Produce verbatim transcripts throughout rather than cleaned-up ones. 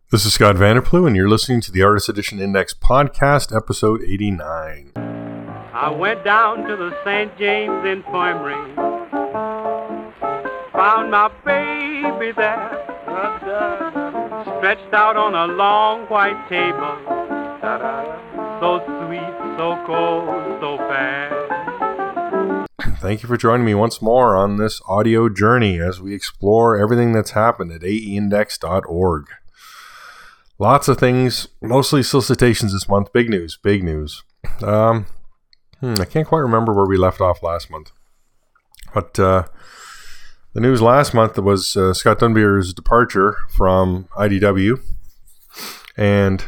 This is Scott Vanderplu, and you're listening to the Artist Edition Index Podcast, episode eighty-nine. I went down to the Saint James Infirmary, found my baby there, stretched out on a long white table, so sweet, so cold, so fast. Thank you for joining me once more on this audio journey as we explore everything that's happened at A E index dot org. Lots of things, mostly solicitations this month. Big news, big news. Um, hmm, I can't quite remember where we left off last month. But uh, the news last month was uh, Scott Dunbier's departure from I D W and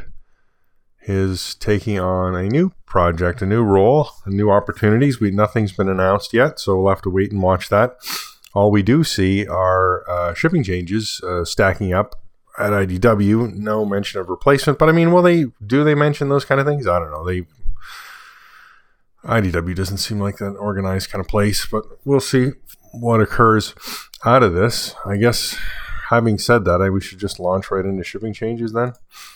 his taking on a new project, a new role, new opportunities. We Nothing's been announced yet, so we'll have to wait and watch that. All we do see are uh, shipping changes uh, stacking up at I D W. No mention of replacement, but I mean, will they do they mention those kind of things? I don't know. They I D W doesn't seem like an organized kind of place, but we'll see what occurs out of this. I guess having said that, I we should just launch right into shipping changes then.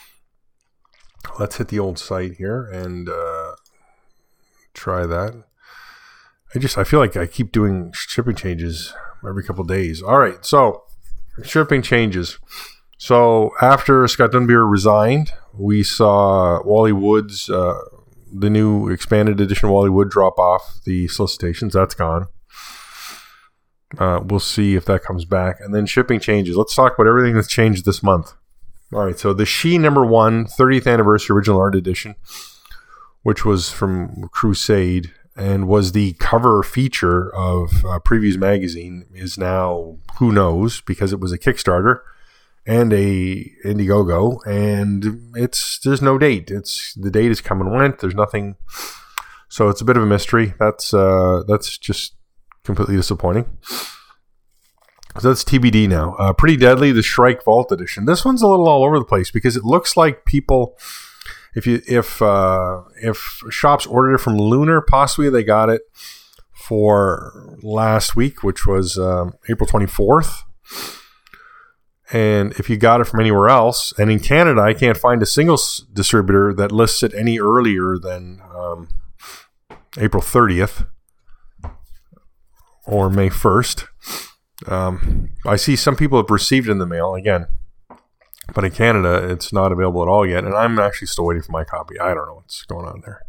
Let's hit the old site here and uh, try that. I just I feel like I keep doing shipping changes every couple of days. All right, so shipping changes. So after Scott Dunbier resigned, we saw Wally Wood's, uh, the new expanded edition of Wally Wood drop off the solicitations. That's gone. Uh, we'll see if that comes back. And then shipping changes. Let's talk about everything that's changed this month. All right, so the She number one, thirtieth anniversary original art edition, which was from Crusade and was the cover feature of uh, Previews magazine, is now, who knows, because it was a Kickstarter and a Indiegogo, and it's there's no date. It's the date is come and went. There's nothing, so it's a bit of a mystery. That's uh, that's just completely disappointing. So that's T B D now. Uh, Pretty Deadly, the Shrike Vault Edition. This one's a little all over the place because it looks like people, if you if uh, if shops ordered it from Lunar, possibly they got it for last week, which was um, April twenty-fourth. And if you got it from anywhere else, and in Canada, I can't find a single s- distributor that lists it any earlier than um, April thirtieth or May first. Um, I see some people have received it in the mail, again, but in Canada, it's not available at all yet, and I'm actually still waiting for my copy. I don't know what's going on there.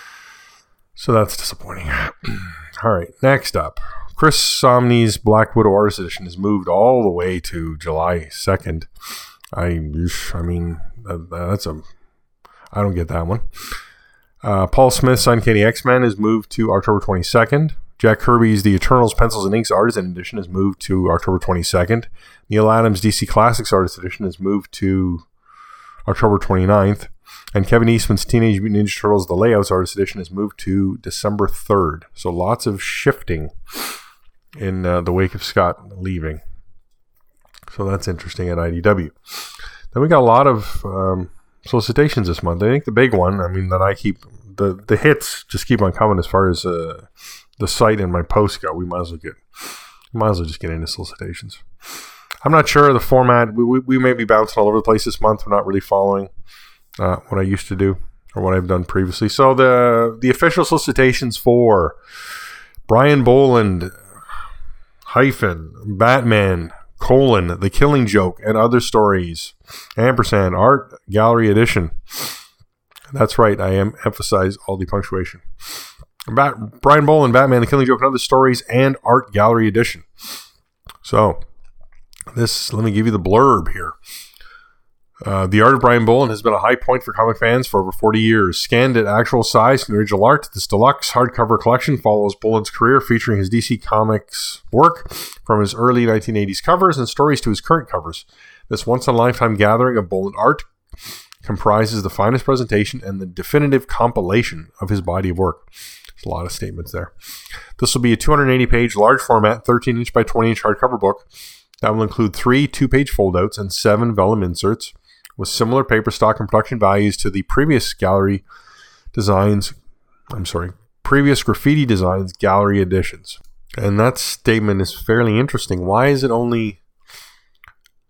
So that's disappointing. All right, next up. Chris Somney's Black Widow Artist Edition has moved all the way to July second. I, I mean, that's a, I don't get that one. Uh, Paul Smith's Uncanny X-Men has moved to October twenty-second. Jack Kirby's The Eternals Pencils and Inks Artisan Edition has moved to October twenty-second. Neil Adams' D C Classics Artist Edition has moved to October twenty-ninth. And Kevin Eastman's Teenage Mutant Ninja Turtles The Layouts Artist Edition has moved to December third. So lots of shifting in uh, the wake of Scott leaving. So that's interesting at I D W. Then we got a lot of um, solicitations this month. I think the big one, I mean, that I keep, the, the hits just keep on coming as far as uh, the site and my posts go. We might as well get, we might as well just get into solicitations. I'm not sure the format. We, we, we may be bouncing all over the place this month. We're not really following uh, what I used to do or what I've done previously. So the the official solicitations for Brian Boland, hyphen, Batman, colon, The Killing Joke, and Other Stories, ampersand, Art Gallery Edition. That's right, I am emphasize all the punctuation. Bat- Brian Boland, Batman, The Killing Joke, and Other Stories, and Art Gallery Edition. So, this, let me give you the blurb here. Uh, the art of Brian Boland has been a high point for comic fans for over forty years. Scanned at actual size from the original art, this deluxe hardcover collection follows Boland's career, featuring his D C Comics work from his early nineteen eighties covers and stories to his current covers. This once-in-a-lifetime gathering of Boland art comprises the finest presentation and the definitive compilation of his body of work. There's a lot of statements there. This will be a two hundred eighty page large format, thirteen inch by twenty inch hardcover book that will include three two-page foldouts and seven vellum inserts, with similar paper stock and production values to the previous gallery designs, I'm sorry, previous Graffiti Designs gallery editions. And that statement is fairly interesting. Why is it only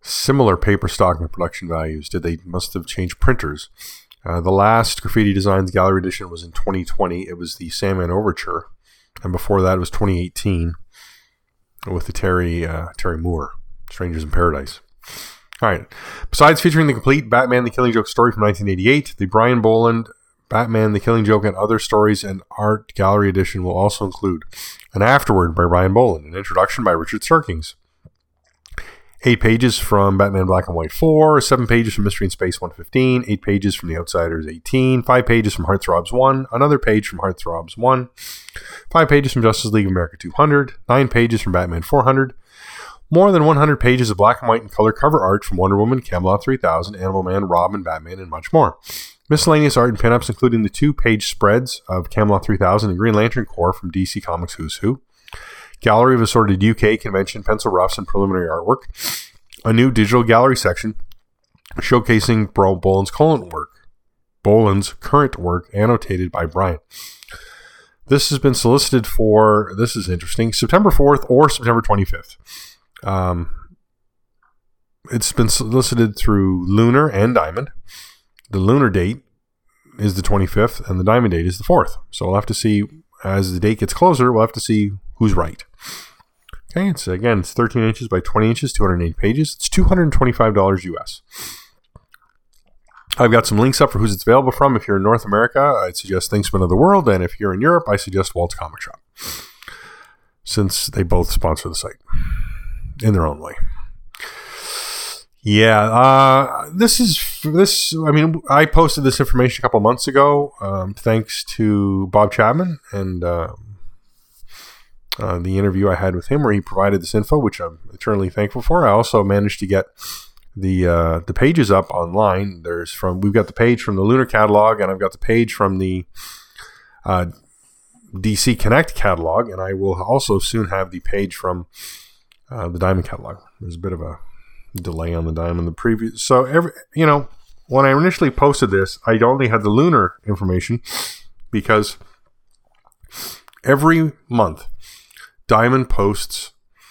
similar paper stock and production values. Did they must have changed printers? Uh, the last Graffiti Designs Gallery edition was in twenty twenty. It was the Sandman Overture, and before that it was twenty eighteen with the Terry uh, Terry Moore, Strangers in Paradise. All right. Besides featuring the complete Batman the Killing Joke story from nineteen eighty-eight, the Brian Boland Batman the Killing Joke and Other Stories and Art Gallery edition will also include an afterword by Brian Boland, an introduction by Richard Serkings, eight pages from Batman Black and White four, seven pages from Mystery in Space one fifteen, eight pages from The Outsiders eighteen, five pages from Heartthrobs one, another page from Heartthrobs one, five pages from Justice League of America two hundred, nine pages from Batman four hundred, more than one hundred pages of black and white and color cover art from Wonder Woman, Camelot three thousand, Animal Man, Robin, Batman, and much more. Miscellaneous art and pinups, including the two-page spreads of Camelot three thousand and Green Lantern Corps from D C Comics Who's Who. Gallery of assorted U K convention pencil roughs and preliminary artwork. A new digital gallery section showcasing Bro Boland's current work. Boland's current work, annotated by Brian. This has been solicited for, this is interesting, September fourth or September twenty-fifth. Um, it's been solicited through Lunar and Diamond. The Lunar date is the twenty-fifth, and the Diamond date is the fourth. So we'll have to see, as the date gets closer, we'll have to see who's right. Okay, it's again, it's thirteen inches by twenty inches, two hundred eight pages. It's two hundred twenty-five dollars U S. I've got some links up for who's it's available from. If you're in North America, I'd suggest Thinksman of the World, and if you're in Europe, I suggest Walt's Comic Shop, since they both sponsor the site in their own way. Yeah, uh, this is this. I mean, I posted this information a couple months ago, um, thanks to Bob Chapman and uh, uh, the interview I had with him, where he provided this info, which I'm eternally thankful for. I also managed to get the uh, the pages up online. There's from we've got the page from the Lunar catalog, and I've got the page from the uh, D C Connect catalog, and I will also soon have the page from uh, the Diamond catalog. There's a bit of a delay on the Diamond, the previous. So every you know, when I initially posted this, I only had the Lunar information because every month Diamond posts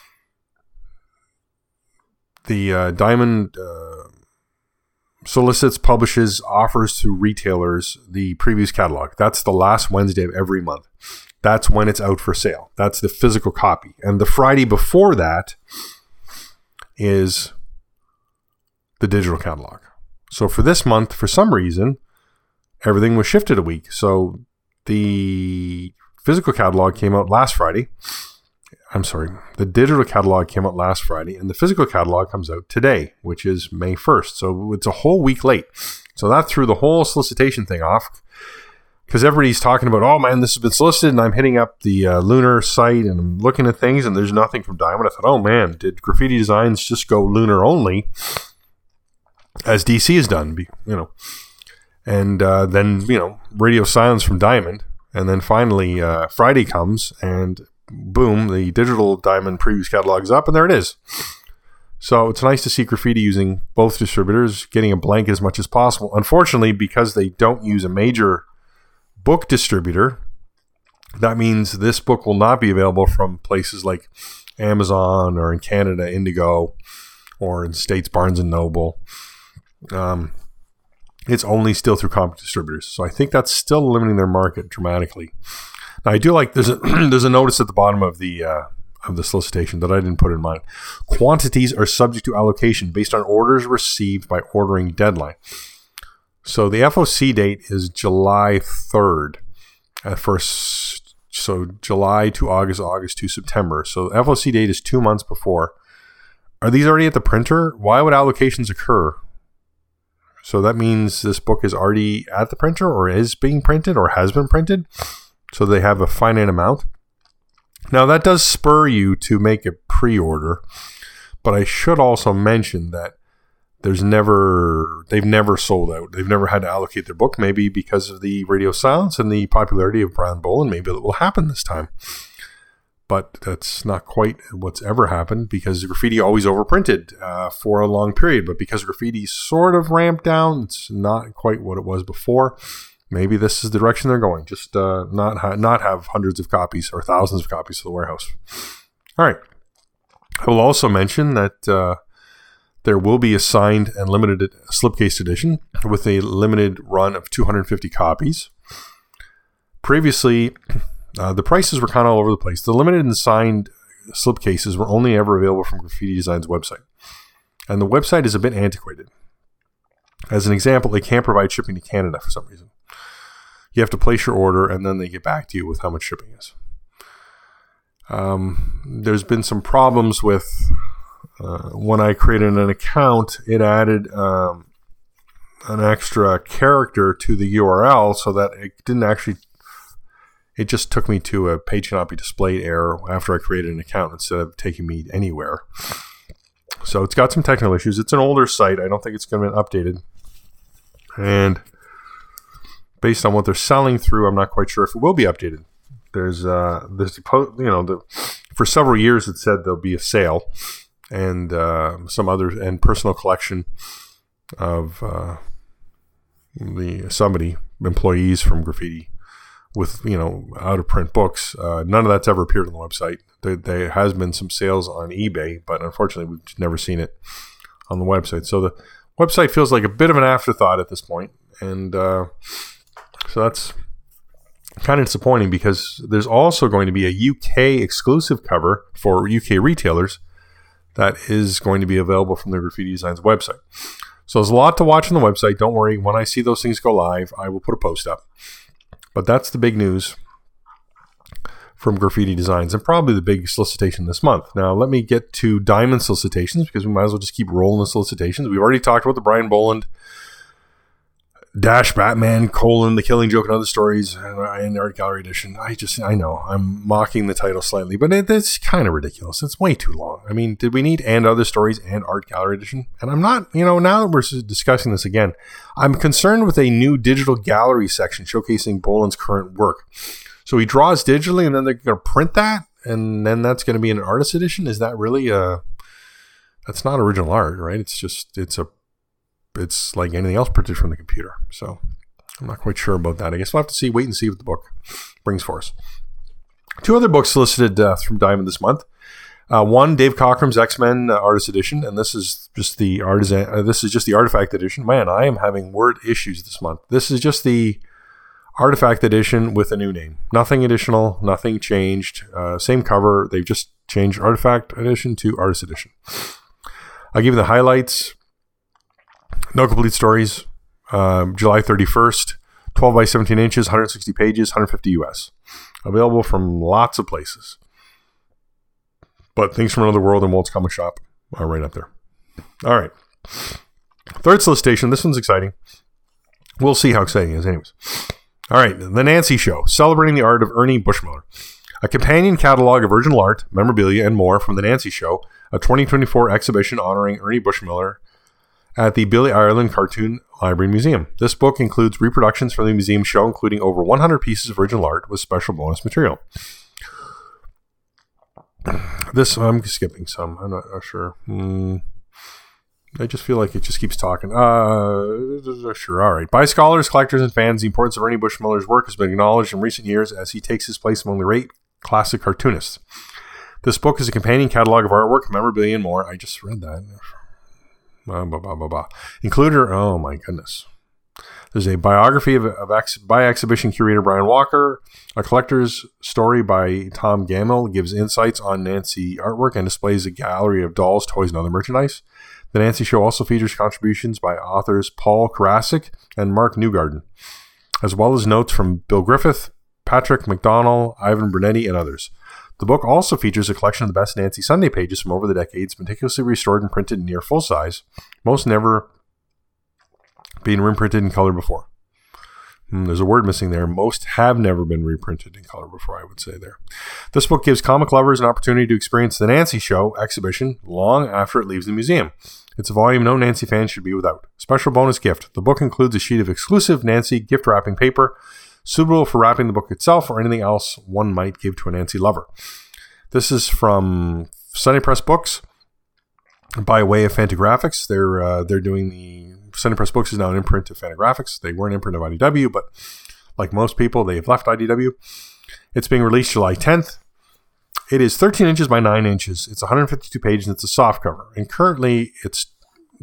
the uh, Diamond uh, solicits, publishes, offers to retailers the previous catalog. That's the last Wednesday of every month. That's when it's out for sale. That's the physical copy. And the Friday before that is the digital catalog. So for this month, for some reason, everything was shifted a week. So the physical catalog came out last Friday. I'm sorry, the digital catalog came out last Friday, and the physical catalog comes out today, which is May first. So it's a whole week late. So that threw the whole solicitation thing off, because everybody's talking about, oh man, this has been solicited, and I'm hitting up the uh, Lunar site, and I'm looking at things, and there's nothing from Diamond. I thought, oh man, did Graffiti Designs just go Lunar only, as D C has done, you know? And uh, then, you know, radio silence from Diamond, and then finally uh, Friday comes, and boom, the digital Diamond previews catalog is up, and there it is. So it's nice to see Graffiti using both distributors, getting a blanket as much as possible. Unfortunately, because they don't use a major book distributor, that means this book will not be available from places like Amazon, or in Canada, Indigo, or in States, Barnes and Noble. Um, it's only still through comic distributors. So I think that's still limiting their market dramatically. Now, I do like, there's a, there's a notice at the bottom of the uh, of the solicitation that I didn't put in mine. Quantities are subject to allocation based on orders received by ordering deadline. So the F O C date is July third. At first, so July to August, August to September. So the F O C date is two months before. Are these already at the printer? Why would allocations occur? So that means this book is already at the printer, or is being printed, or has been printed. So they have a finite amount. Now that does spur you to make a pre-order, but I should also mention that there's never, they've never sold out. They've never had to allocate their book, maybe because of the radio silence and the popularity of Brian Boland. Maybe it will happen this time. But that's not quite what's ever happened, because Graffiti always overprinted uh, for a long period. But because Graffiti sort of ramped down, it's not quite what it was before. Maybe this is the direction they're going. Just uh, not ha- not have hundreds of copies or thousands of copies to the warehouse. All right. I will also mention that uh, There will be a signed and limited slipcase edition with a limited run of two hundred fifty copies. Previously, uh, the prices were kind of all over the place. The limited and signed slipcases were only ever available from Graffiti Design's website. And the website is a bit antiquated. As an example, they can't provide shipping to Canada for some reason. You have to place your order, and then they get back to you with how much shipping is. Um, there's been some problems with uh, when I created an account, it added um, an extra character to the U R L so that it didn't actually, it just took me to a page cannot be displayed error after I created an account instead of taking me anywhere. So it's got some technical issues. It's an older site. I don't think it's going to be updated. And based on what they're selling through, I'm not quite sure if it will be updated. There's, uh, there's, you know, the, for several years it said there'll be a sale and uh, some other and personal collection of uh, the somebody employees from Graffiti with, you know, out of print books. Uh, none of that's ever appeared on the website. There, there has been some sales on eBay, but unfortunately we've never seen it on the website. So the website feels like a bit of an afterthought at this point, and uh, so that's kind of disappointing because there's also going to be a U K exclusive cover for U K retailers that is going to be available from the Graffiti Designs website. So there's a lot to watch on the website. Don't worry. When I see those things go live, I will put a post up. But that's the big news from Graffiti Designs and probably the big solicitation this month. Now, let me get to Diamond solicitations because we might as well just keep rolling the solicitations. We've already talked about the Brian Boland Dash Batman, colon, The Killing Joke and Other Stories and Art Gallery Edition. I just, I know, I'm mocking the title slightly, but it, it's kind of ridiculous. It's way too long. I mean, did we need And Other Stories and Art Gallery Edition? And I'm not, you know, now that we're discussing this again, I'm concerned with a new digital gallery section showcasing Boland's current work. So he draws digitally and then they're going to print that and then that's going to be an artist edition? Is that really a, that's not original art, right? It's just, it's a, it's like anything else printed from the computer. So I'm not quite sure about that. I guess we'll have to see, wait and see what the book brings for us. Two other books solicited uh, from Diamond this month. Uh, one, Dave Cockrum's X-Men uh, Artist Edition, and this is just the artisan. Uh, this is just the Artifact Edition. Man, I am having word issues this month. This is just the Artifact Edition with a new name. Nothing additional, nothing changed. Uh, same cover. They've just changed Artifact Edition to Artist Edition. I'll give you the highlights. No complete stories. Um, July thirty-first, twelve by seventeen inches, one hundred sixty pages, one hundred fifty U S. Available from lots of places. But Things from Another World and Walt's Comic Shop are right up there. All right. Third solicitation. This one's exciting. We'll see how exciting it is anyways. All right. The Nancy Show, celebrating the art of Ernie Bushmiller. A companion catalog of original art, memorabilia, and more from The Nancy Show, a twenty twenty-four exhibition honoring Ernie Bushmiller at the Billy Ireland Cartoon Library Museum. This book includes reproductions from the museum show, including over one hundred pieces of original art with special bonus material. This, I'm skipping some. I'm not, not sure. Mm, I just feel like it just keeps talking. Uh, sure, all right. By scholars, collectors, and fans, the importance of Ernie Bushmiller's work has been acknowledged in recent years as he takes his place among the great classic cartoonists. This book is a companion catalog of artwork, memorabilia, and more. I just read that. Blah, blah, blah, blah, blah. Included, oh my goodness. There's a biography of, of ex, by exhibition curator Brian Walker. A collector's story by Tom Gamble gives insights on Nancy artwork and displays a gallery of dolls, toys, and other merchandise. The Nancy Show also features contributions by authors Paul Karasik and Mark Newgarden, as well as notes from Bill Griffith, Patrick McDonnell, Ivan Brunetti, and others. The book also features a collection of the best Nancy Sunday pages from over the decades, meticulously restored and printed in near full size, most never being reprinted in color before. Hmm, there's a word missing there. Most have never been reprinted in color before, I would say there. This book gives comic lovers an opportunity to experience the Nancy Show exhibition long after it leaves the museum. It's a volume no Nancy fan should be without. Special bonus gift. The book includes a sheet of exclusive Nancy gift wrapping paper, suitable for wrapping the book itself or anything else one might give to a Nancy lover. This is from Sunday Press Books by way of Fantagraphics. They're uh, they're doing the Sunday Press Books is now an imprint of Fantagraphics. They were an imprint of I D W, but like most people, they've left I D W. It's being released July tenth. It is thirteen inches by nine inches. It's one hundred fifty-two pages and it's a soft cover. And currently, it's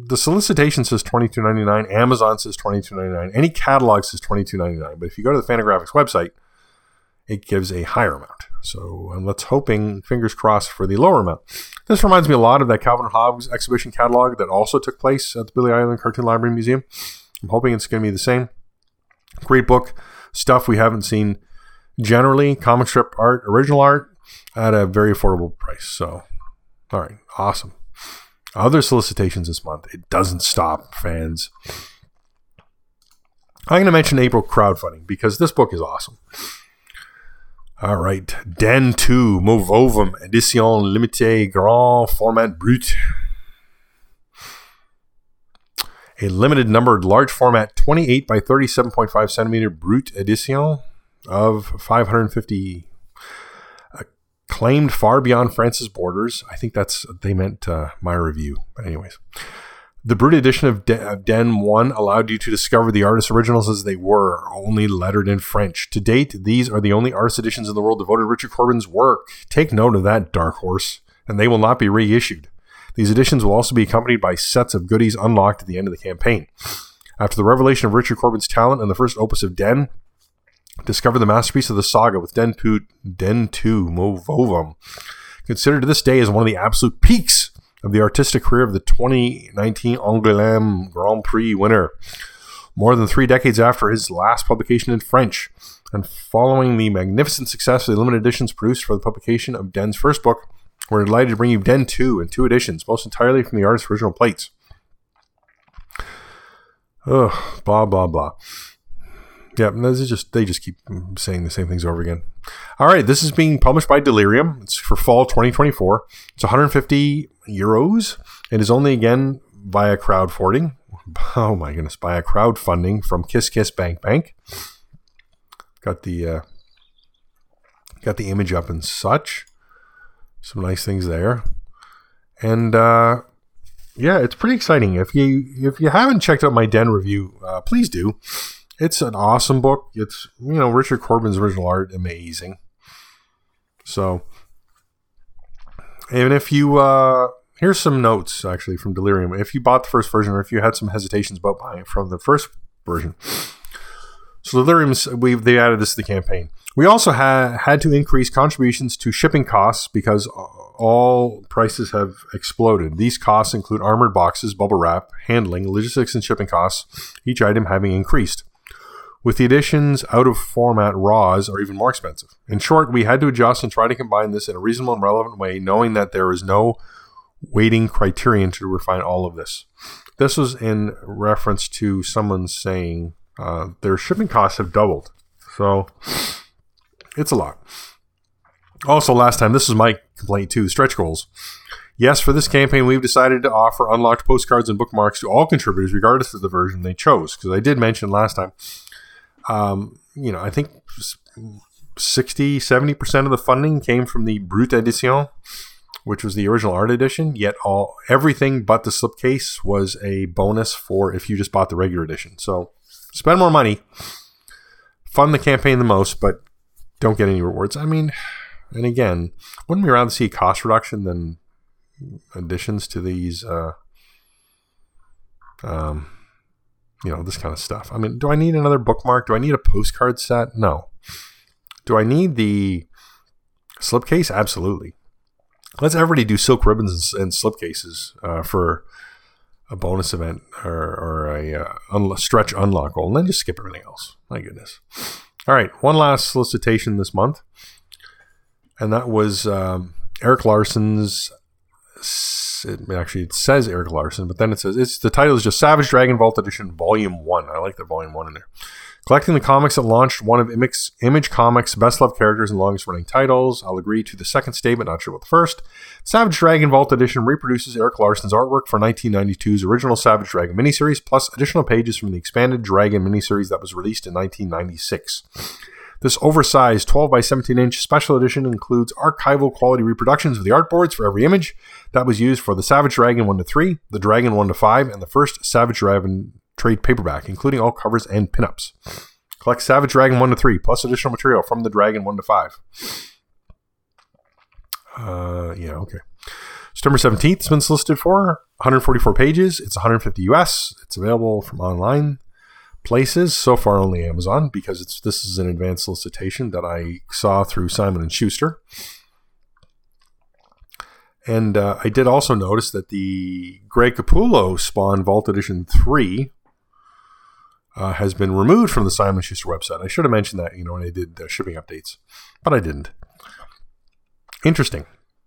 the solicitation says twenty-two ninety-nine. Amazon says twenty-two ninety-nine. Any catalog says twenty-two ninety-nine. But if you go to the Fantagraphics website, it gives a higher amount. So um, let's hoping, fingers crossed, for the lower amount. This reminds me a lot of that Calvin and Hobbes exhibition catalog that also took place at the Billy Island Cartoon Library Museum. I'm hoping it's going to be the same. Great book. Stuff we haven't seen generally. Comic strip art, original art at a very affordable price. So, all right. Awesome. Other solicitations this month. It doesn't stop, fans. I'm going to mention April crowdfunding because this book is awesome. All right. Den two, Movovum, Edition Limitée, Grand Format Brut. A limited numbered large format twenty-eight by thirty-seven point five centimeter Brut Edition of five hundred fifty. Claimed far beyond France's borders. I think that's, they meant uh, my review. But anyways. The Brut edition of, De- of Den one allowed you to discover the artist's originals as they were, only lettered in French. To date, these are the only artist editions in the world devoted to Richard Corbin's work. Take note of that, Dark Horse, and they will not be reissued. These editions will also be accompanied by sets of goodies unlocked at the end of the campaign. After the revelation of Richard Corbin's talent and the first opus of Den, discover the masterpiece of the saga with Den two, Den two Movovum, considered to this day as one of the absolute peaks of the artistic career of the twenty nineteen Angoulême Grand Prix winner. More than three decades after his last publication in French, and following the magnificent success of the limited editions produced for the publication of Den's first book, we're delighted to bring you Den two in two editions, most entirely from the artist's original plates. Ugh, blah, blah, blah. Yeah, this is just they just keep saying the same things over again. All right, this is being published by Delirium. It's for fall twenty twenty-four. It's one hundred fifty euros. It is only again via crowdfunding. Oh my goodness, by a crowdfunding from Kiss Kiss Bank Bank. Got the uh, got the image up and such. Some nice things there, and uh, yeah, it's pretty exciting. If you if you haven't checked out my Den review, uh, please do. It's an awesome book. It's, you know, Richard Corbin's original art, amazing. So, and if you, uh, here's some notes actually from Delirium. If you bought the first version, or if you had some hesitations about buying it from the first version. So Delirium, we they added this to the campaign. We also ha- had to increase contributions to shipping costs because all prices have exploded. These costs include armored boxes, bubble wrap, handling, logistics, and shipping costs, each item having increased. With the editions out of format, raws are even more expensive. In short, we had to adjust and try to combine this in a reasonable and relevant way, knowing that there is no weighting criterion to refine all of this. This was in reference to someone saying uh, their shipping costs have doubled. So it's a lot. Also, last time, this is my complaint too, stretch goals. Yes, for this campaign, we've decided to offer unlocked postcards and bookmarks to all contributors, regardless of the version they chose. Because I did mention last time, Um, you know, I think sixty, seventy percent of the funding came from the Brut Edition, which was the original art edition, yet all everything but the slipcase was a bonus for if you just bought the regular edition. So spend more money, fund the campaign the most, but don't get any rewards. I mean, and again, wouldn't we rather see cost reduction than additions to these, uh, um, you know, this kind of stuff? I mean, do I need another bookmark? Do I need a postcard set? No. Do I need the slipcase? Absolutely. Let's everybody do silk ribbons and slipcases uh, for a bonus event or, or a uh, un- stretch unlock goal, and then just skip everything else. My goodness. All right, one last solicitation this month, and that was um, Eric Larson's. It actually it says Eric Larson, but then it says it's the title is just Savage Dragon Vault Edition Volume One. I like the Volume One in there. Collecting the comics that launched one of Image, Image Comics' best-loved characters and longest-running titles. I'll agree to the second statement, not sure about the first. Savage Dragon Vault Edition reproduces Eric Larson's artwork for nineteen ninety-two's original Savage Dragon miniseries, plus additional pages from the expanded Dragon miniseries that was released in nineteen ninety-six. This oversized twelve by seventeen inch special edition includes archival quality reproductions of the artboards for every image that was used for the Savage Dragon one to three, the Dragon one to five, and the first Savage Dragon trade paperback, including all covers and pinups. Collect Savage Dragon one to three, plus additional material from the Dragon one to five. Uh, yeah, okay. September seventeenth, it's been solicited for one hundred forty-four pages. It's one hundred fifty U S. It's available from online places. So far, only Amazon, because it's this is an advanced solicitation that I saw through Simon and Schuster. And uh, I did also notice that the Greg Capullo Spawn Vault Edition three uh, has been removed from the Simon and Schuster website. I should have mentioned that, you know, when I did uh, shipping updates, but I didn't. Interesting.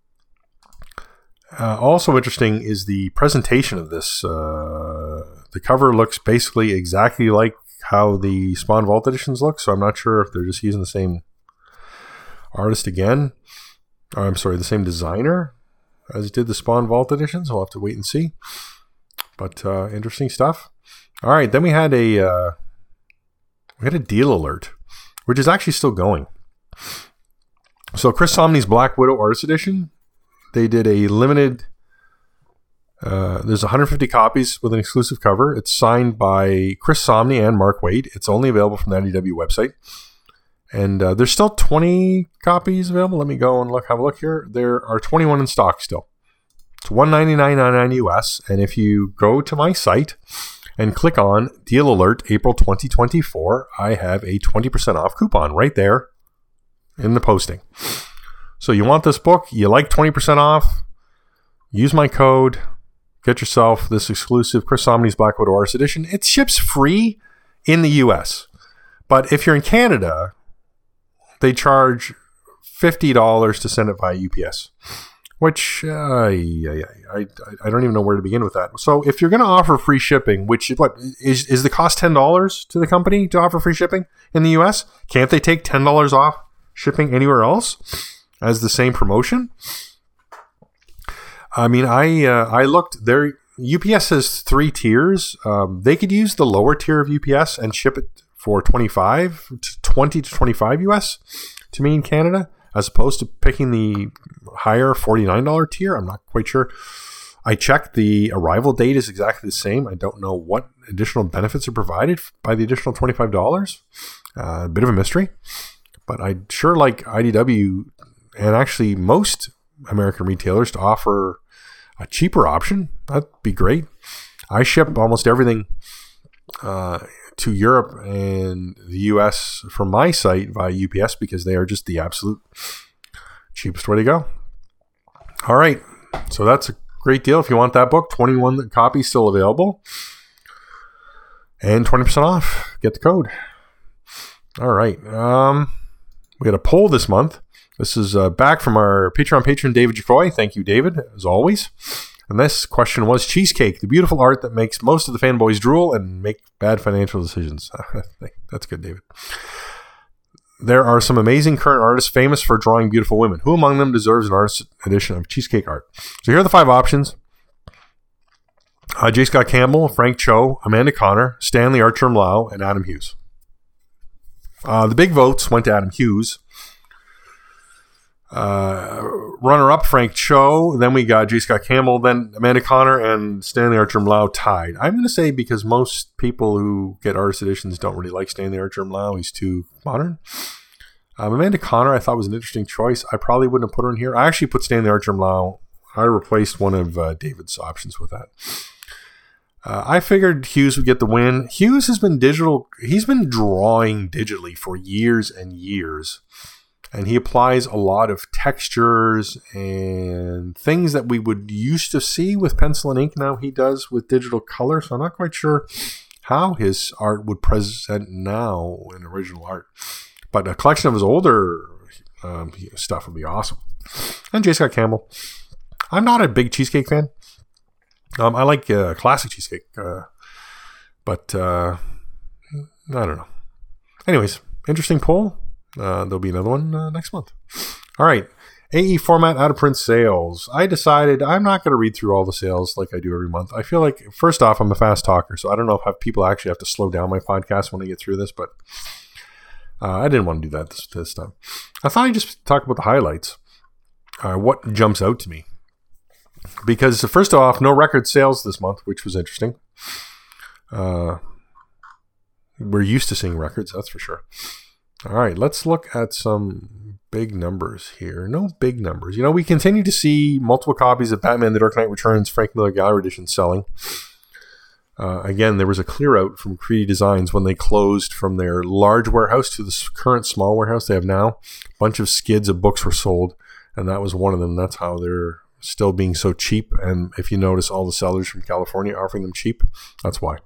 Uh, also interesting is the presentation of this. Uh, the cover looks basically exactly like how the Spawn Vault editions look, so I'm not sure if they're just using the same artist again. Or, I'm sorry, the same designer as did the Spawn Vault editions. We'll have to wait and see. But uh, interesting stuff. All right, then we had a uh, we had a deal alert, which is actually still going. So Chris Samnee's Black Widow Artist Edition, they did a limited, uh, there's one hundred fifty copies with an exclusive cover. It's signed by Chris Samnee and Mark Waid. It's only available from the I D W website. And uh, there's still twenty copies available. Let me go and look. Have a look here. There are twenty-one in stock still. It's one hundred ninety-nine dollars and ninety-nine cents U S. And if you go to my site and click on Deal Alert April twenty twenty-four, I have a twenty percent off coupon right there in the posting. So you want this book, you like twenty percent off, use my code, get yourself this exclusive Chris Samnee's Black Widow Artist Edition. It ships free in the U S. But if you're in Canada, they charge fifty dollars to send it via U P S, which uh, I, I, I don't even know where to begin with that. So if you're going to offer free shipping, which what is, is the cost ten dollars to the company to offer free shipping in the U S? Can't they take ten dollars off shipping anywhere else as the same promotion? I mean, I uh, I looked there. U P S has three tiers. Um, they could use the lower tier of U P S and ship it for twenty-five to twenty to twenty-five U S to me in Canada, as opposed to picking the higher forty-nine dollars tier. I'm not quite sure. I checked, the arrival date is exactly the same. I don't know what additional benefits are provided by the additional twenty-five dollars. Uh, a bit of a mystery. But I'd sure like I D W and actually most American retailers to offer a cheaper option. That'd be great. I ship almost everything uh, to Europe and the U S from my site via U P S because they are just the absolute cheapest way to go. All right. So that's a great deal. If you want that book, twenty-one copies still available. And twenty percent off. Get the code. All right. Um... We had a poll this month. This is uh, back from our Patreon patron, David Jacoy. Thank you, David, as always. And this question was cheesecake, the beautiful art that makes most of the fanboys drool and make bad financial decisions. That's good, David. There are some amazing current artists famous for drawing beautiful women. Who among them deserves an artist edition of cheesecake art? So here are the five options. Uh, J. Scott Campbell, Frank Cho, Amanda Connor, Stanley Archer Lau, and Adam Hughes. Uh, the big votes went to Adam Hughes. Uh, runner-up, Frank Cho. Then we got J. Scott Campbell. Then Amanda Connor and Stanley Archer Lau tied. I'm going to say because most people who get artist editions don't really like Stanley Archer Lau. He's too modern. Um, Amanda Connor I thought was an interesting choice. I probably wouldn't have put her in here. I actually put Stanley Archer Lau. I replaced one of uh, David's options with that. Uh, I figured Hughes would get the win. Hughes has been digital. He's been drawing digitally for years and years. And he applies a lot of textures and things that we would used to see with pencil and ink. Now he does with digital color. So I'm not quite sure how his art would present now in original art. But a collection of his older um, stuff would be awesome. And J. Scott Campbell. I'm not a big cheesecake fan. Um, I like uh, classic cheesecake, uh, but uh, I don't know. Anyways, interesting poll. Uh, there'll be another one uh, next month. All right. A E format out of print sales. I decided I'm not going to read through all the sales like I do every month. I feel like, first off, I'm a fast talker, so I don't know if people actually have to slow down my podcast when I get through this, but uh, I didn't want to do that this, this time. I thought I'd just talk about the highlights. Uh, what jumps out to me? Because first off, no record sales this month, which was interesting. Uh, we're used to seeing records, that's for sure. All right, let's look at some big numbers here. No big numbers. You know, we continue to see multiple copies of Batman The Dark Knight Returns Frank Miller Gallery Edition selling. Uh, again, there was a clear out from Creedy Designs when they closed from their large warehouse to the current small warehouse they have now. A bunch of skids of books were sold, and that was one of them. That's how they're still being so cheap. And if you notice, all the sellers from California offering them cheap, that's why.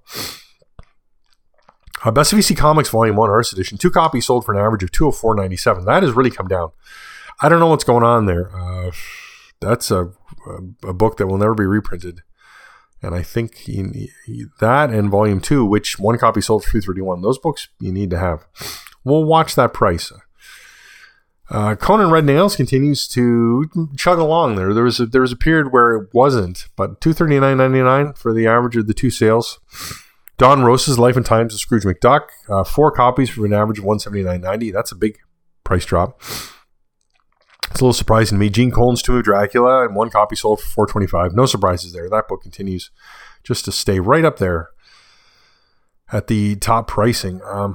Uh, Best of E C Comics Volume one Artist Edition. Two copies sold for an average of two oh four ninety-seven. That has really come down. I don't know what's going on there. Uh, that's a, a, a book that will never be reprinted. And I think he, he, that and Volume two, which one copy sold for three thirty-one. Those books you need to have. We'll watch that price. Uh, Conan Red Nails continues to chug along there. There was a, there was a period where it wasn't, but two thirty-nine ninety-nine for the average of the two sales. Don Rose's Life and Times of Scrooge McDuck. Uh, four copies for an average of one seventy-nine ninety. That's a big price drop. It's a little surprising to me. Gene Colan's Tomb of Dracula, and one copy sold for four twenty-five. No surprises there. That book continues just to stay right up there at the top pricing. Um,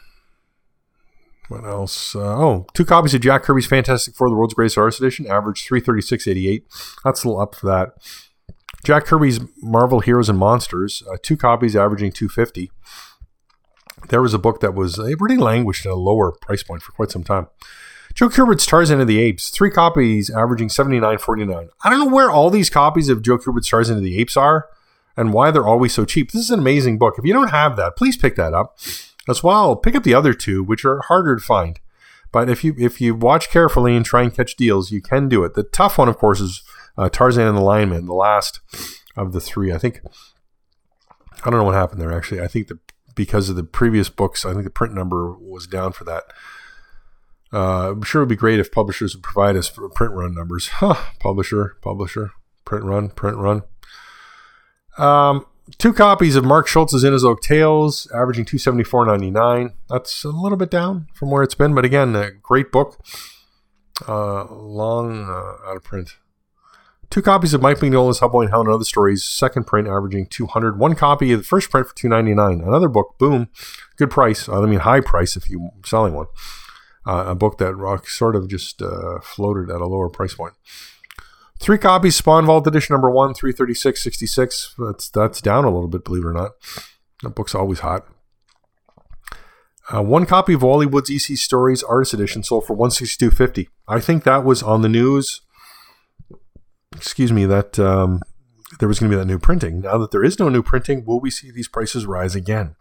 what else? Uh, oh, two copies of Jack Kirby's Fantastic Four: The World's Greatest Artist Edition, average three thirty-six eighty-eight. That's a little up for that. Jack Kirby's Marvel Heroes and Monsters, uh, two copies averaging two fifty. There was a book that was it really languished at a lower price point for quite some time. Joe Kubert's Tarzan of the Apes, three copies averaging seventy-nine forty-nine. I don't know where all these copies of Joe Kubert's Tarzan of the Apes are and why they're always so cheap. This is an amazing book. If you don't have that, please pick that up. As well, pick up the other two, which are harder to find. But if you if you watch carefully and try and catch deals, you can do it. The tough one, of course, is uh, Tarzan and the Lion Man, the last of the three. I think, I don't know what happened there, actually. I think that because of the previous books, I think the print number was down for that. Uh, I'm sure it would be great if publishers would provide us for print run numbers. Huh, publisher, publisher, print run, print run. Um, two copies of Mark Schultz's Innisoak Tales, averaging two seventy-four ninety-nine. That's a little bit down from where it's been, but again, a great book. Uh, long uh, out of print. Two copies of Mike Mignola's Hellboy and Hound and Other Stories, second print, averaging two hundred. One copy of the first print for two ninety-nine. Another book, boom, good price. I mean, high price if you're selling one. Uh, a book that rock sort of just uh, floated at a lower price point. Three copies, Spawn Vault Edition number one, three thirty-six sixty-six. That's that's down a little bit, believe it or not. That book's always hot. Uh, one copy of Wally Wood's E C Stories Artist Edition sold for one sixty-two fifty. I think that was on the news. Excuse me, that um, there was going to be that new printing. Now that there is no new printing, will we see these prices rise again?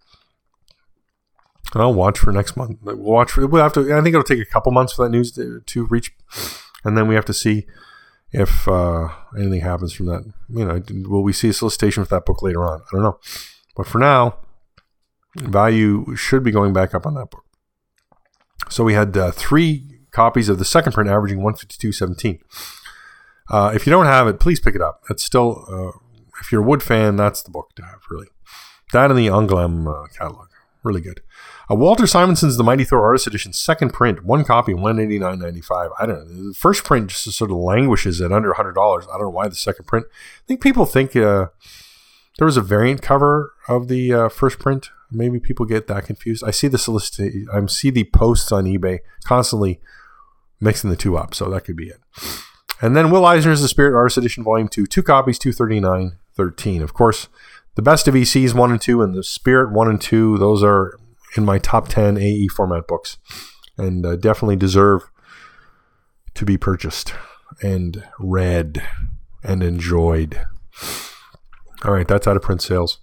I'll watch for next month. We'll watch for. We'll have to. I think it'll take a couple months for that news to, to reach, and then we have to see if uh, anything happens from that. You know, will we see a solicitation for that book later on? I don't know, but for now, value should be going back up on that book. So we had uh, three copies of the second print, averaging one fifty-two seventeen. Uh, if you don't have it, please pick it up. It's still, uh, if you're a Wood fan, that's the book to have. Really, that and the Anglem uh, catalog, really good. Uh, Walter Simonson's The Mighty Thor Artist Edition, second print, one copy, one eighty-nine ninety-five. I don't know. The first print just sort of languishes at under one hundred dollars. I don't know why the second print. I think people think uh, there was a variant cover of the uh, first print. Maybe people get that confused. I see the solicit- I see the posts on eBay constantly mixing the two up, so that could be it. And then Will Eisner's The Spirit Artist Edition, Volume two, two copies, two thirty-nine thirteen. Of course, the best of E Cs one and two and The Spirit one and two, those are in my top ten A E format books, and uh, definitely deserve to be purchased and read and enjoyed. All right, that's out of print sales.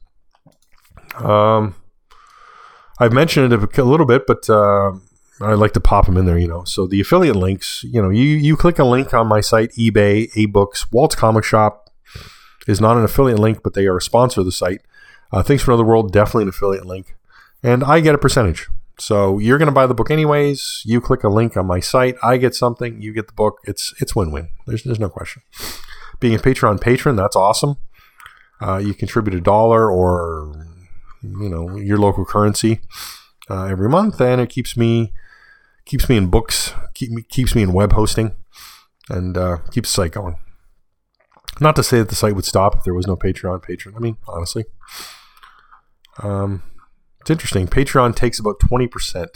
Um, I've mentioned it a little bit, but uh, I like to pop them in there, you know. So the affiliate links, you know, you, you click a link on my site, eBay, A-Books, Walt's Comic Shop is not an affiliate link, but they are a sponsor of the site. Uh, Things from Another World, definitely an affiliate link. And I get a percentage. So you're going to buy the book anyways. You click a link on my site. I get something. You get the book. It's it's win-win. There's, there's no question. Being a Patreon patron, that's awesome. Uh, you contribute a dollar or, you know, your local currency uh, every month, and it keeps me keeps me in books, keep me, keeps me in web hosting, and uh, keeps the site going. Not to say that the site would stop if there was no Patreon patron. I mean, honestly. Um... It's interesting. Patreon takes about twenty percent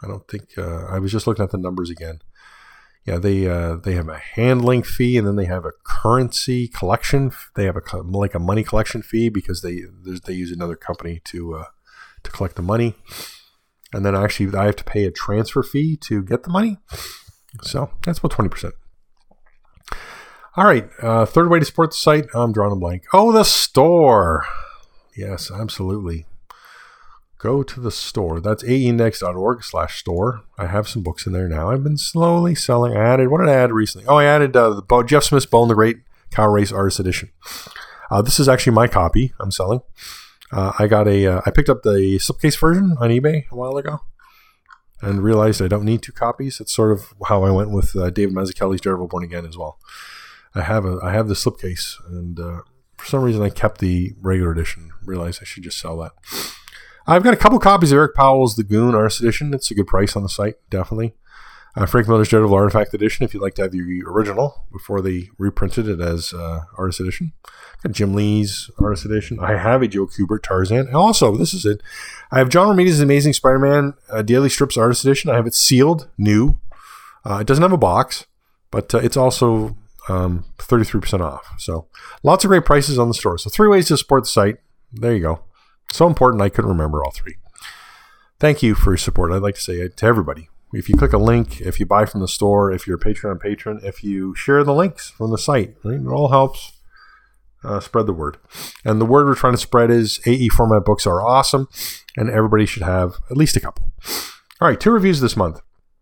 I don't think uh, I was just looking at the numbers again. Yeah, they uh, they have a handling fee, and then they have a currency collection. They have a like a money collection fee because they they use another company to uh, to collect the money, and then actually I have to pay a transfer fee to get the money. So that's about twenty percent. All right, uh, third way to support the site. I'm drawing a blank. Oh, the store. Yes, absolutely. Go to the store. That's aeindex.org slash store. I have some books in there now. I've been slowly selling. I added, what did I add recently? Oh, I added uh, the Bo- Jeff Smith's Bone the Great Cow Race Artist Edition. Uh, this is actually my copy I'm selling. Uh, I got a, uh, I picked up the slipcase version on eBay a while ago and realized I don't need two copies. It's sort of how I went with uh, David Mazzucchelli's Daredevil Born Again as well. I have a, I have the slipcase, and uh, for some reason I kept the regular edition. Realized I should just sell that. I've got a couple copies of Eric Powell's The Goon Artist Edition. It's a good price on the site, definitely. Uh, Frank Miller's Daredevil Artifact Edition, if you'd like to have the original before they reprinted it as uh, Artist Edition. Got Jim Lee's Artist Edition. I have a Joe Kubert Tarzan. And also, this is it. I have John Romita's Amazing Spider-Man uh, Daily Strips Artist Edition. I have it sealed, new. Uh, it doesn't have a box, but uh, it's also um, thirty-three percent off. So lots of great prices on the store. So three ways to support the site. There you go. So important, I couldn't remember all three. Thank you for your support. I'd like to say to everybody, if you click a link, if you buy from the store, if you're a Patreon patron, if you share the links from the site, right? It all helps uh, spread the word. And the word we're trying to spread is A E format books are awesome, and everybody should have at least a couple. All right, two reviews this month.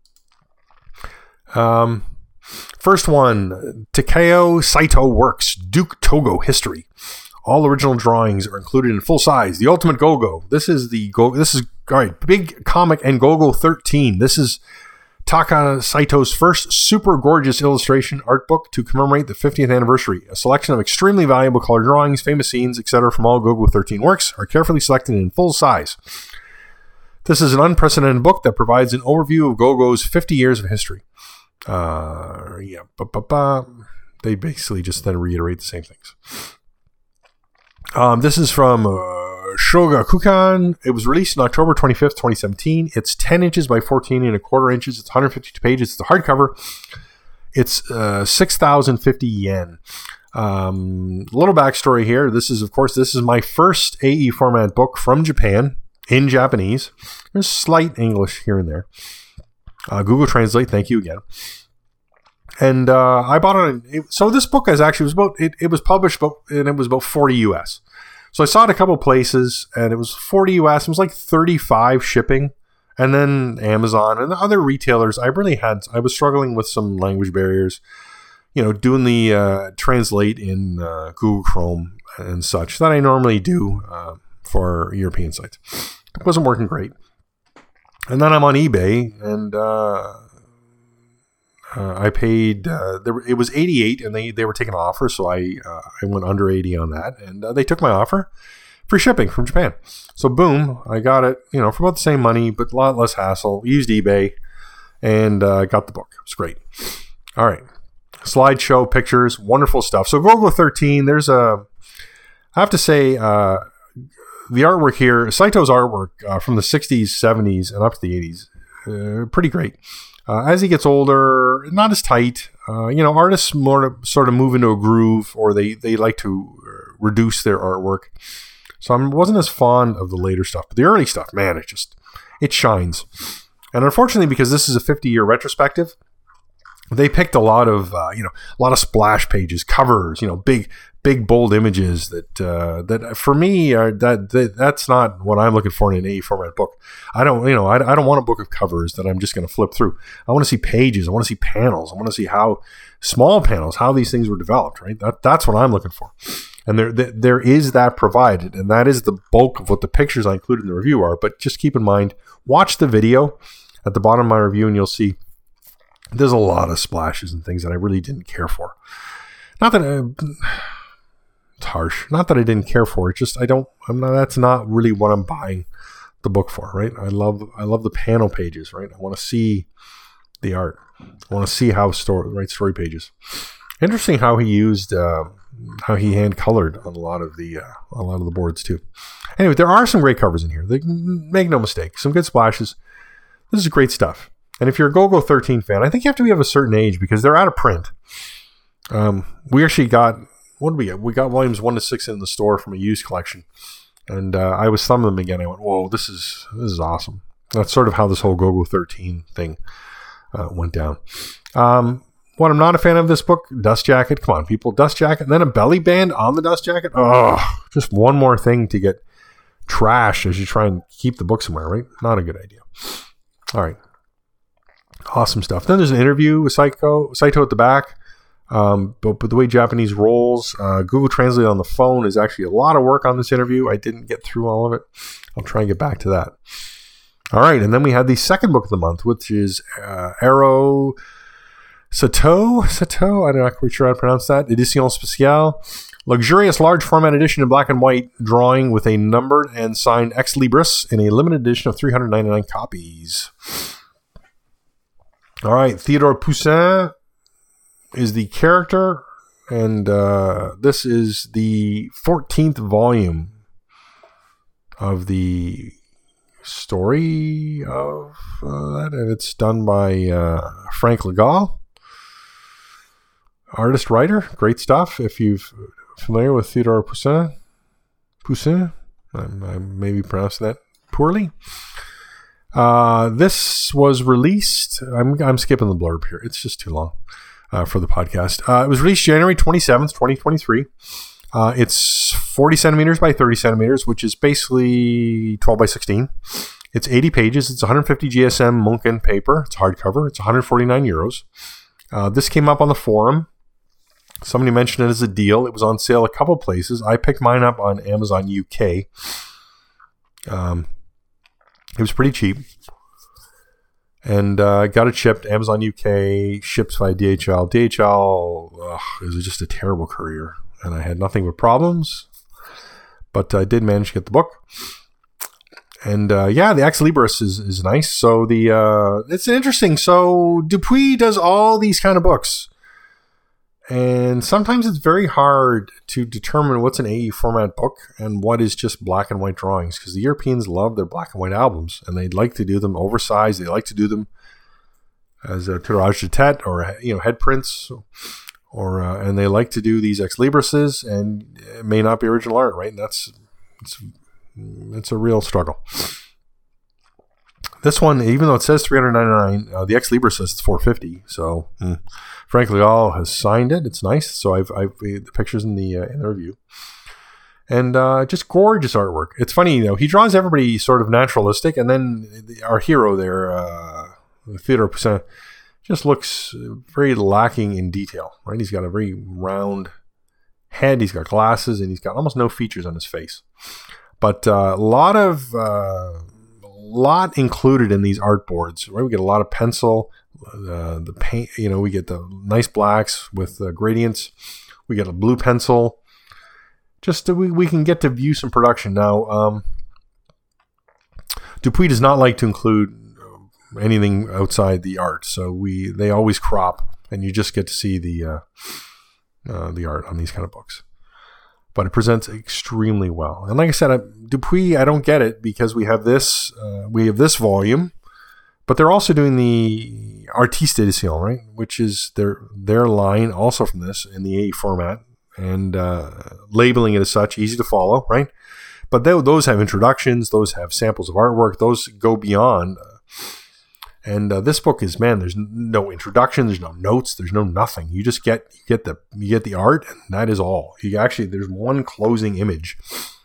Um, first one, Takeo Saito Works, Duke Togo History. All original drawings are included in full size. The Ultimate Go-Go. This is the Go. This is all right. Big Comic and Go-Go thirteen. This is Taka Saito's first super gorgeous illustration art book to commemorate the fiftieth anniversary. A selection of extremely valuable color drawings, famous scenes, et cetera from all Go-Go thirteen works are carefully selected in full size. This is an unprecedented book that provides an overview of Go-Go's fifty years of history. Uh, yeah, ba, ba, ba. They basically just then reiterate the same things. Um, this is from uh, Shogakukan. It was released on October twenty-fifth, twenty seventeen. It's ten inches by fourteen and a quarter inches. It's one hundred fifty-two pages. It's a hardcover. It's uh, six thousand fifty yen. Um, a little backstory here. This is, of course, this is my first A E format book from Japan in Japanese. There's slight English here and there. Uh, Google Translate. Thank you again. And uh, I bought it, it. So this book is actually was about. It, it was published, about, and it was about forty U S. So I saw it a couple places, and it was forty U S. It was like thirty-five shipping, and then Amazon and other retailers. I really had. I was struggling with some language barriers. You know, doing the uh, translate in uh, Google Chrome and such that I normally do uh, for European sites. It wasn't working great. And then I'm on eBay, and. Uh, Uh, I paid, uh, there, it was eighty-eight and they, they were taking an offer. So I, uh, I went under eighty on that, and uh, they took my offer. Free shipping from Japan. So boom, I got it, you know, for about the same money, but a lot less hassle. Used eBay and uh, got the book. It was great. All right. Slideshow, pictures, wonderful stuff. So Go-Go thirteen, there's a, I have to say, uh, the artwork here, Saito's artwork uh, from the sixties, seventies, and up to the eighties, uh, pretty great. Uh, as he gets older, not as tight. Uh, you know, artists more sort of move into a groove, or they, they like to reduce their artwork. So I wasn't as fond of the later stuff, but the early stuff, man, it just it shines. And unfortunately, because this is a fifty-year retrospective, they picked a lot of uh, you know a lot of splash pages, covers, you know, big big bold images that uh, that for me are that, that that's not what I'm looking for in an A E format book. I don't you know I, I don't want a book of covers that I'm just going to flip through. I want to see pages. I want to see panels. I want to see how small panels, how these things were developed. Right. That that's what I'm looking for. And there there is that provided, and that is the bulk of what the pictures I included in the review are. But just keep in mind, watch the video at the bottom of my review, and you'll see there's a lot of splashes and things that I really didn't care for. Not that I, it's harsh. Not that I didn't care for it. Just I don't. I'm not. That's not really what I'm buying the book for. Right. I love. I love the panel pages. Right. I want to see the art. I want to see how story right story pages. Interesting how he used. Uh, how he hand colored on a lot of the uh, a lot of the boards too. Anyway, there are some great covers in here. They make no mistake, some good splashes. This is great stuff. And if you're a Golgo thirteen fan, I think you have to be of a certain age because they're out of print. Um, we actually got, what did we get? We got volumes one to six in the store from a used collection. And uh, I was thumbing them again. I went, whoa, this is this is awesome. That's sort of how this whole Golgo thirteen thing uh, went down. Um, what I'm not a fan of this book, Dust Jacket. Come on, people. Dust Jacket. And then a belly band on the Dust Jacket. Oh, just one more thing to get trashed as you try and keep the book somewhere, right? Not a good idea. All right. Awesome stuff. Then there's an interview with Saito, Saito at the back. Um, but, but the way Japanese rolls, uh, Google Translate on the phone is actually a lot of work on this interview. I didn't get through all of it. I'll try and get back to that. All right. And then we had the second book of the month, which is uh, Arrow Sato. Sato? I'm not quite sure how to pronounce that. Edition Spéciale. Luxurious large format edition in black and white drawing with a numbered and signed Ex Libris in a limited edition of three hundred ninety-nine copies. All right. Theodore Poussin is the character, and uh, this is the fourteenth volume of the story of uh, that, and it's done by uh, Frank Legal, artist, writer. Great stuff. If you're familiar with Theodore Poussin, Poussin, I'm, I maybe pronouncing that poorly. Uh, this was released. I'm I'm skipping the blurb here. It's just too long. Uh, for the podcast. Uh, it was released January twenty-seventh, twenty twenty-three. Uh, it's forty centimeters by thirty centimeters, which is basically twelve by sixteen. It's eighty pages. It's one hundred fifty G S M Munken paper. It's hardcover. It's one hundred forty-nine euros. Uh, this came up on the forum. Somebody mentioned it as a deal. It was on sale a couple places. I picked mine up on Amazon U K. Um, it was pretty cheap. And uh, got it shipped. Amazon U K, ships by D H L. D H L ugh, is just a terrible courier. And I had nothing but problems. But I did manage to get the book. And uh, yeah, the Ex Libris is, is nice. So the uh, it's interesting. So Dupuis does all these kind of books. And sometimes it's very hard to determine what's an A E format book and what is just black and white drawings, because the Europeans love their black and white albums and they'd like to do them oversized. They like to do them as a tirage de tête or, you know, head prints, or uh, and they like to do these Ex Librises, and it may not be original art, right? And that's it's it's a real struggle. This one, even though it says three hundred ninety-nine dollars, uh, the Ex Libris says it's four hundred fifty dollars. So hmm. Frank Legal has signed it. It's nice. So I've I've the pictures in the uh, in the review, and uh, just gorgeous artwork. It's funny, you know, he draws everybody sort of naturalistic, and then the, our hero there, uh, Theodore Poussin, just looks very lacking in detail. Right? He's got a very round head. He's got glasses, and he's got almost no features on his face. But uh, a lot of uh, lot included in these art boards. Right? We get a lot of pencil. Uh, the paint, you know, we get the nice blacks with uh, gradients. We get a blue pencil. Just to, we we can get to view some production now. Um, Dupuis does not like to include anything outside the art, so we they always crop, and you just get to see the uh, uh, the art on these kind of books. But it presents extremely well, and like I said, I, Dupuis, I don't get it because we have this uh, we have this volume. But they're also doing the Artiste Edition, right? Which is their their line, also from this, in the A E format, and uh, labeling it as such, easy to follow, right? But they, those have introductions, those have samples of artwork, those go beyond. Uh, and uh, this book is, man, there's no introduction, there's no notes, there's no nothing. You just get you get the you get the art, and that is all. You actually, there's one closing image,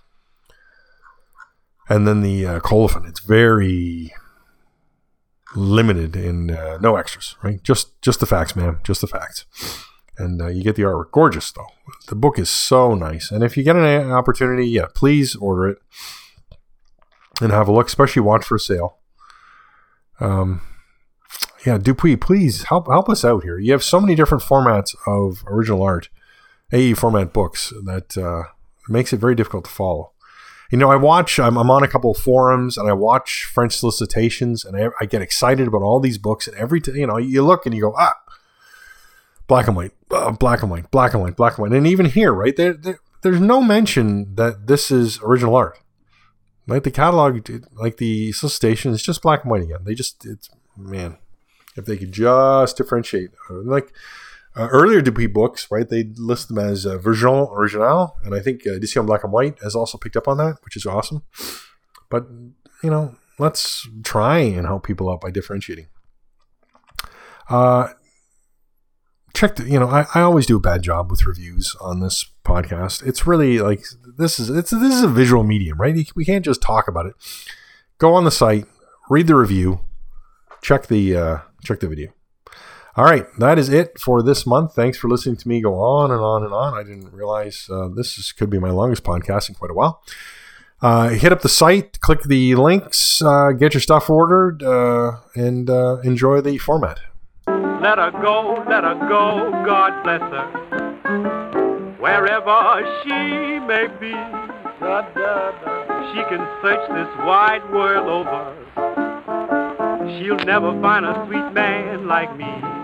and then the uh, colophon. It's very limited in uh, no extras, right? Just just the facts, man. Just the facts. And uh, you get the artwork. Gorgeous, though. The book is so nice. And if you get an opportunity, yeah, please order it and have a look, especially watch for sale. Um, yeah, Dupuis, please help help us out here. You have so many different formats of original art, A E format books, that uh, makes it very difficult to follow. You know, I watch, I'm, I'm on a couple of forums, and I watch French solicitations, and I, I get excited about all these books, and every, t- you know, you look and you go, ah, black and white, uh, black and white, black and white, black and white. And even here, right, there, there, there's no mention that this is original art. Like the catalog, like the solicitation, is just black and white again. They just, it's, man, if they could just differentiate. Like uh, earlier Dupuis books, right, they list them as uh, version original, and I think uh, Edition Black and White has also picked up on that, which is awesome. But, you know, let's try and help people out by differentiating. Uh, check the, you know, I, I always do a bad job with reviews on this podcast. It's really like, this is, it's, this is a visual medium, right? We can't just talk about it. Go on the site, read the review, check the, uh, check the video. All right. That is it for this month. Thanks for listening to me go on and on and on. I didn't realize, uh, this is, could be my longest podcast in quite a while. Uh, hit up the site, click the links, uh, get your stuff ordered, uh, and, uh, enjoy the format. Let her go, let her go, God bless her. Wherever she may be, she can search this wide world over. She'll never find a sweet man like me.